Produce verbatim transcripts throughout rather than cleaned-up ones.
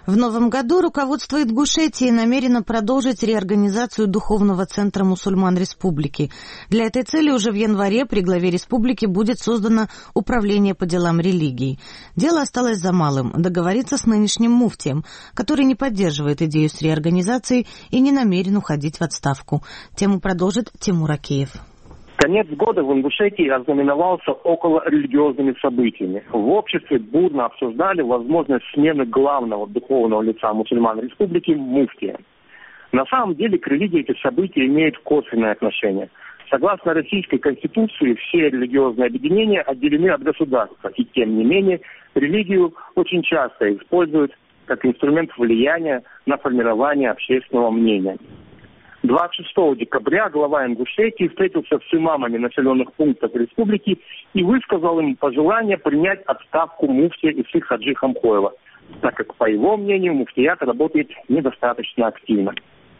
В новом году руководство Ингушетии намерено продолжить реорганизацию Духовного центра мусульман республики. Для этой цели уже в январе при главе республики будет создано управление по делам религии. Дело осталось за малым – договориться с нынешним муфтием, который не поддерживает идею с реорганизацией и не намерен уходить в отставку. Тему продолжит Тимур Акеев. Конец года в Ингушетии ознаменовался околорелигиозными событиями. В обществе бурно обсуждали возможность смены главного духовного лица мусульман республики муфтия. На самом деле к религии эти события имеют косвенное отношение. Согласно Российской Конституции, все религиозные объединения отделены от государства, и тем не менее религию очень часто используют как инструмент влияния на формирование общественного мнения. двадцать шестого декабря глава Ингушетии встретился с имамами населенных пунктов республики и высказал им пожелание принять отставку муфтия Исы Хаджи Хамхоева, так как, по его мнению, муфтият работает недостаточно активно.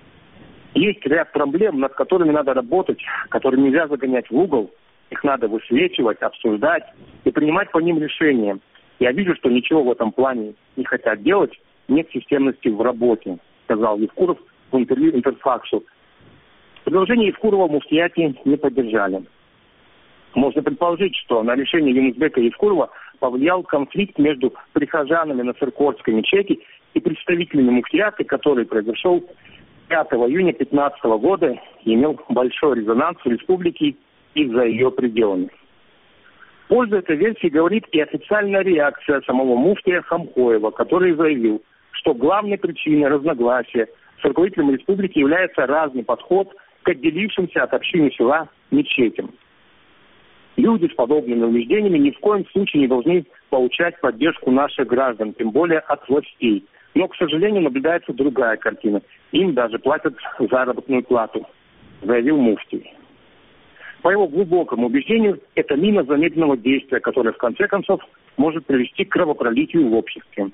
Есть ряд проблем, над которыми надо работать, которые нельзя загонять в угол, их надо высвечивать, обсуждать и принимать по ним решения. Я вижу, что ничего в этом плане не хотят делать, нет системности в работе, сказал Евкуров в интервью Интерфаксу. Предложение Евкурова муфтияти не поддержали. Можно предположить, что на решение Юнусбека Евкурова повлиял конфликт между прихожанами на Циркорской мечети и представителями муфтияты, который произошел пятого июня две тысячи пятнадцатого года и имел большой резонанс в республике и за ее пределами. В пользу этой версии говорит и официальная реакция самого муфтия Хамхоева, который заявил, что главной причиной разногласия с руководителем республики является разный подход к отделившимся от общины села мечетям. Люди с подобными убеждениями ни в коем случае не должны получать поддержку наших граждан, тем более от властей. Но, к сожалению, наблюдается другая картина. Им даже платят заработную плату, заявил муфтий. По его глубокому убеждению, это мина замедленного действия, которая в конце концов может привести к кровопролитию в обществе.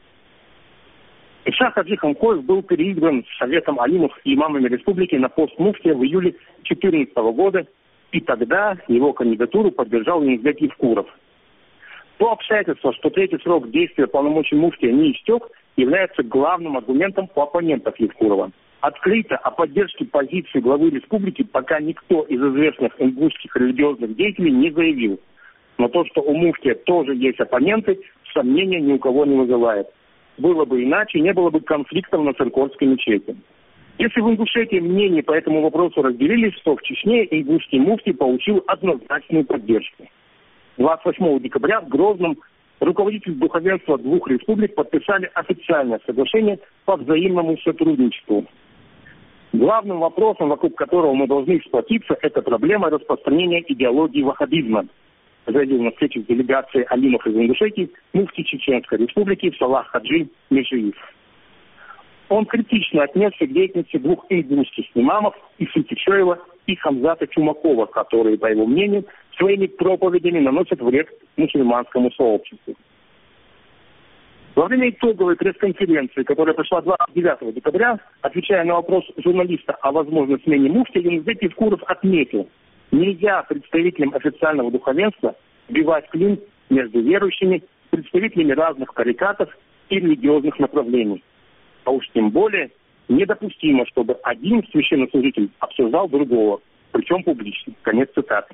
Иса Хаджи Хамхоев был переизбран Советом алимов и имамами республики на пост муфтия в июле две тысячи четырнадцатого года, и тогда его кандидатуру поддержал Юнусбек Евкуров. То обстоятельство, что третий срок действия полномочий муфтия не истек, является главным аргументом у оппонентов Евкурова. Открыто о поддержке позиции главы республики пока никто из известных ингушских религиозных деятелей не заявил. Но то, что у муфтия тоже есть оппоненты, сомнения ни у кого не вызывает. Было бы иначе, не было бы конфликтов на Циркорской мечети. Если в Ингушетии мнения по этому вопросу разделились, то в Чечне ингушский муфтий получил однозначную поддержку. двадцать восьмого декабря в Грозном руководители духовенства двух республик подписали официальное соглашение по взаимному сотрудничеству. Главным вопросом, вокруг которого мы должны сплотиться, это проблема распространения идеологии ваххабизма, заявил на встрече с делегацией алимов из Ингушетии муфтий Чеченской республики Салах Хаджи Межиев. Он критично отнесся к деятельности двух ингушских имамов Исы Течоева и Хамзата Чумакова, которые, по его мнению, своими проповедями наносят вред мусульманскому сообществу. Во время итоговой пресс-конференции, которая прошла двадцать девятого декабря, отвечая на вопрос журналиста о возможной смене муфтия, Юнусбек Евкуров отметил: нельзя представителям официального духовенства вбивать клин между верующими, представителями разных тарикатов и религиозных направлений. А уж тем более недопустимо, чтобы один священнослужитель обсуждал другого, причем публично. Конец цитаты.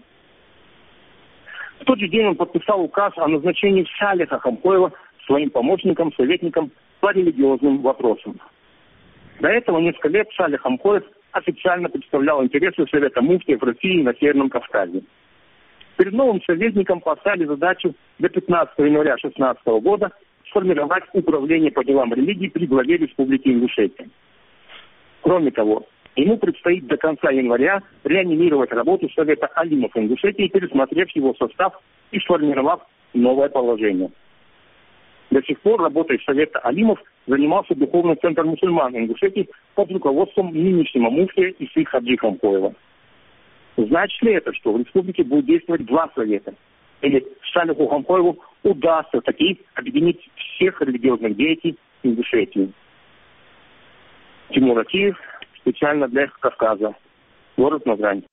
В тот же день он подписал указ о назначении Салиха Хамхоева своим помощником, советником по религиозным вопросам. До этого несколько лет Салих Хамхоев официально представлял интересы Совета муфтиев России на Северном Кавказе. Перед новым советником поставили задачу до пятнадцатого января две тысячи шестнадцатого года сформировать управление по делам религии при главе Республики Ингушетия. Кроме того, ему предстоит до конца января реанимировать работу Совета алимов Ингушетии, пересмотрев его состав и сформировав новое положение. До сих пор работой Совета алимов занимался Духовный центр мусульман Ингушетии под руководством нынешнего муфтия Исы Хаджи Хамхоева. Значит ли это, что в республике будет действовать два совета? Или Салиху Хамхоеву удастся таки объединить всех религиозных деятелей Ингушетии? Тимур Акеев, специально для Кавказа, город Назрань.